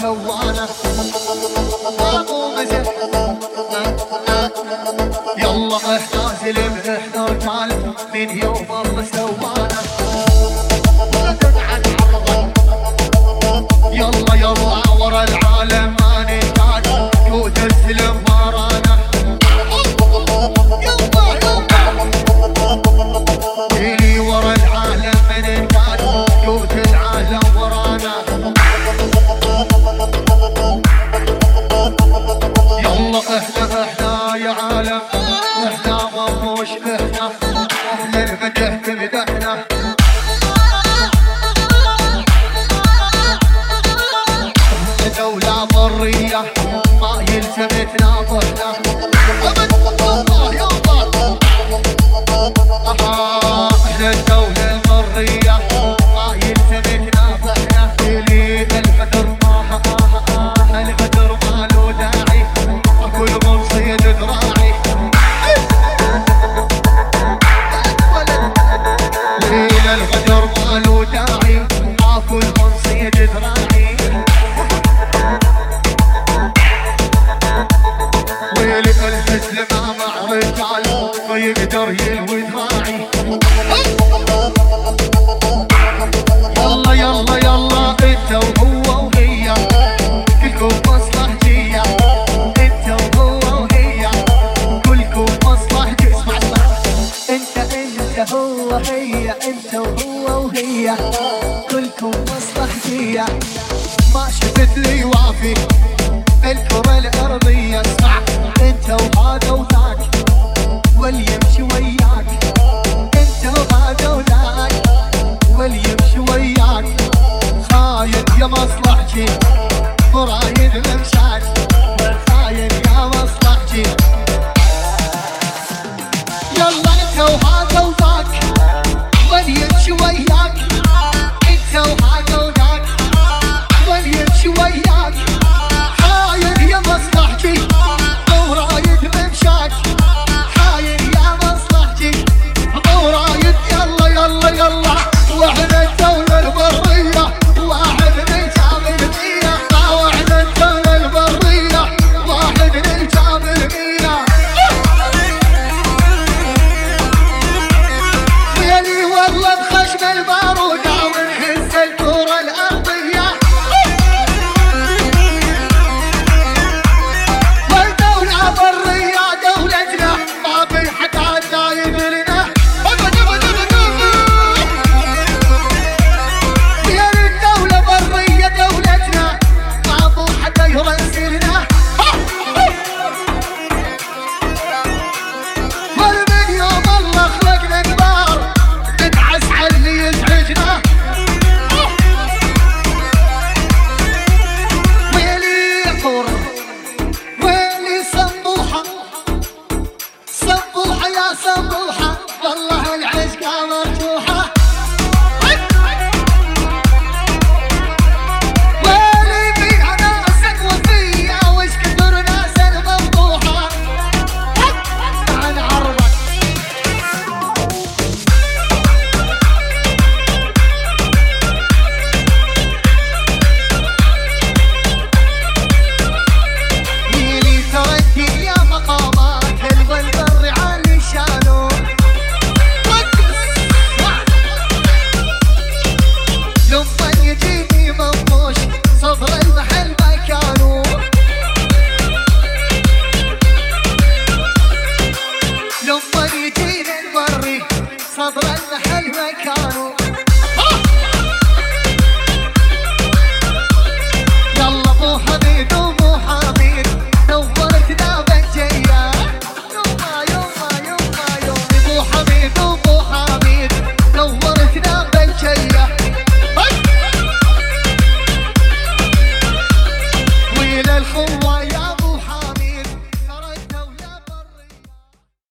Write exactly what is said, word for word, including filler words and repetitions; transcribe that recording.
سوانا ابو مزح يلا احنا سلم احنا رجال من يوم الله سوانا لا تبعد عرضا يلا يلا ورا العالم ما نحتاج قوت السلم ورانا يلا يلا إلي ورا العالم من نحتاج قوت العالم ورانا يلا احنا احنا يا عالم احنا مموش احنا اهل المدح تمدحنا دولة ضرية ما يلتفت ناطحنا الله يا الله احنا الدولة الضرية ما يلتفت ناطحنا إلي القدر ما القدر ما له داعي كل منصيد ذراعي إلى القدر ما له داعي كل منصيد ذراعي ويلي الحزن ما مع رجال ما يقدر يلوي ذراعي